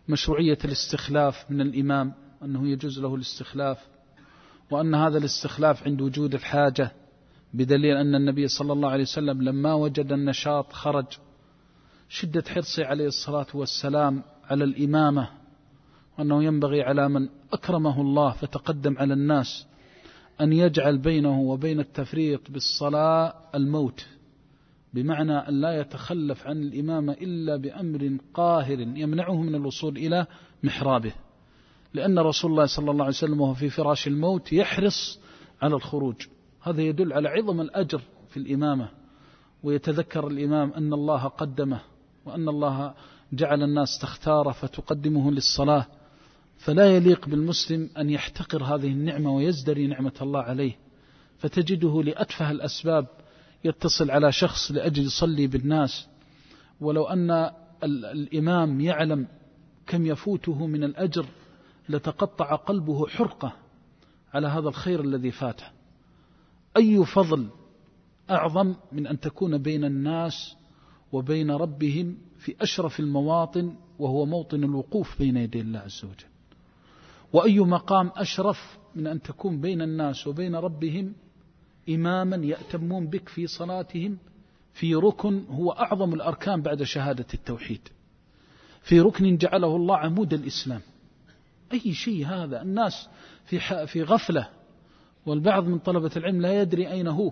مشروعية الاستخلاف من الإمام، أنه يجوز له الاستخلاف، وأن هذا الاستخلاف عند وجود الحاجة، بدليل أن النبي صلى الله عليه وسلم لما وجد النشاط خرج، شدة حرصه عليه الصلاة والسلام على الإمامة، وأنه ينبغي على من أكرمه الله فتقدم على الناس أن يجعل بينه وبين التفريط بالصلاة الموت، بمعنى أن لا يتخلف عن الإمامة إلا بأمر قاهر يمنعه من الوصول إلى محرابه، لأن رسول الله صلى الله عليه وسلم وهو في فراش الموت يحرص على الخروج. هذا يدل على عظم الأجر في الإمامة، ويتذكر الإمام أن الله قدمه، وأن الله جعل الناس تختار فتقدمه للصلاة، فلا يليق بالمسلم أن يحتقر هذه النعمة ويزدري نعمة الله عليه، فتجده لأتفه الأسباب يتصل على شخص لأجل يصلي بالناس، ولو أن الإمام يعلم كم يفوته من الأجر لتقطع قلبه حرقة على هذا الخير الذي فاته. أي فضل أعظم من أن تكون بين الناس وبين ربهم في أشرف المواطن، وهو موطن الوقوف بين يدي الله عز وجل. وأي مقام أشرف من أن تكون بين الناس وبين ربهم إماما يأتمون بك في صلاتهم في ركن هو أعظم الأركان بعد شهادة التوحيد، في ركن جعله الله عمود الإسلام. أي شيء هذا؟ الناس في غفلة، والبعض من طلبة العلم لا يدري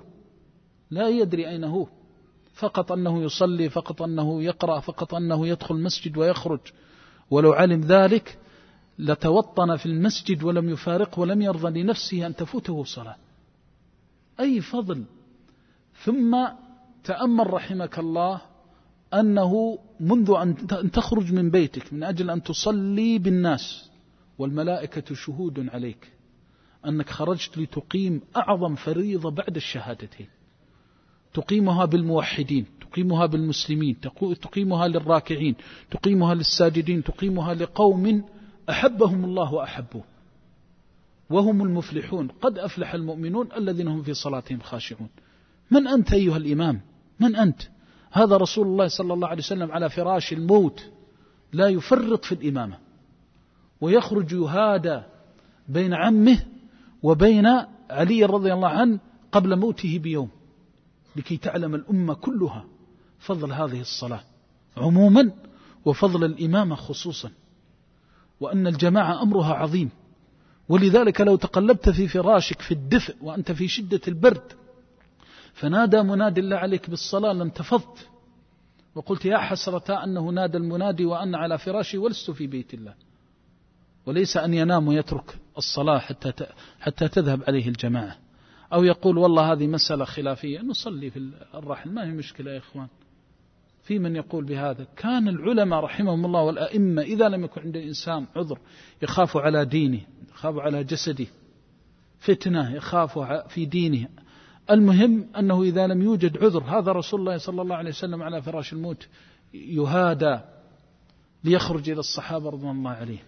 أين هو، فقط أنه يصلي، فقط أنه يقرأ، فقط أنه يدخل المسجد ويخرج، ولو علم ذلك لتوطن في المسجد ولم يفارق ولم يرضى لنفسه أن تفوته صلاة. أي فضل! ثم تأمل رحمك الله أنه منذ أن تخرج من بيتك من أجل أن تصلي بالناس والملائكة شهود عليك أنك خرجت لتقيم أعظم فريضة بعد الشهادتين، تقيمها بالموحدين، تقيمها بالمسلمين، تقيمها للراكعين، تقيمها للساجدين، تقيمها لقوم أحبهم الله وأحبوه، وهم المفلحون، قد أفلح المؤمنون الذين هم في صلاتهم خاشعون. من أنت أيها الإمام؟ من أنت؟ هذا رسول الله صلى الله عليه وسلم على فراش الموت لا يفرط في الإمامة، ويخرج يهادى بين عمه وبين علي رضي الله عنه قبل موته بيوم، لكي تعلم الأمة كلها فضل هذه الصلاة عموما وفضل الإمامة خصوصا، وأن الجماعة أمرها عظيم. ولذلك لو تقلبت في فراشك في الدفء وأنت في شدة البرد فنادى منادي الله عليك بالصلاة لانتفضت وقلت يا حسرة أنه نادى المنادي وأنا على فراشي ولست في بيت الله، وليس أن ينام ويترك الصلاة حتى تذهب عليه الجماعة، أو يقول والله هذه مسألة خلافية نصلي في الرحل ما هي مشكلة يا إخوان. في من يقول بهذا. كان العلماء رحمهم الله والأئمة إذا لم يكن عند الإنسان عذر يخاف على دينه، يخاف على جسده، فتنة يخاف في دينه، المهم أنه إذا لم يوجد عذر، هذا رسول الله صلى الله عليه وسلم على فراش الموت يهادى ليخرج إلى الصحابة رضوان الله عليهم،